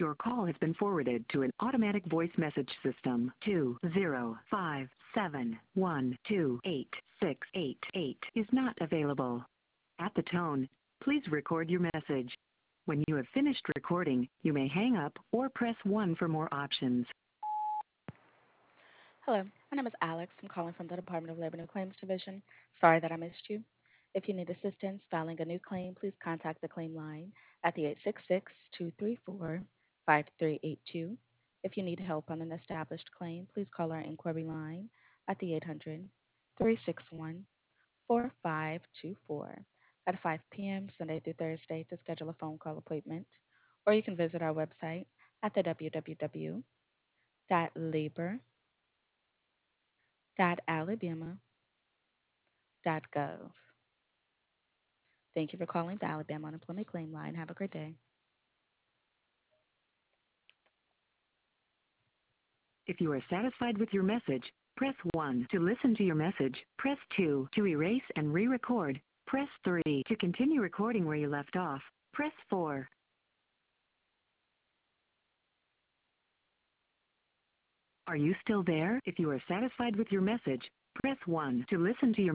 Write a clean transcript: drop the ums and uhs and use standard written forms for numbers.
Your call has been forwarded to an automatic voice message system. 20571286888 is not available. At the tone, please record your message. When you have finished recording, you may hang up or press 1 for more options. Hello, my name is Alex. I'm calling from the Department of Labor and Claims Division. Sorry that I missed you. If you need assistance filing a new claim, please contact the claim line at the 866-234-5382. If you need help on an established claim, please call our inquiry line at the 800-361-4524 at 5 p.m. Sunday through Thursday to schedule a phone call appointment. Or you can visit our website at the www.labor.alabama.gov. Thank you for calling the Alabama Unemployment Claim Line. Have a great day. If you are satisfied with your message, press 1 to listen to your message. Press 2 to erase and re-record. Press 3 to continue recording where you left off. Press 4. Are you still there? If you are satisfied with your message, press 1 to listen to your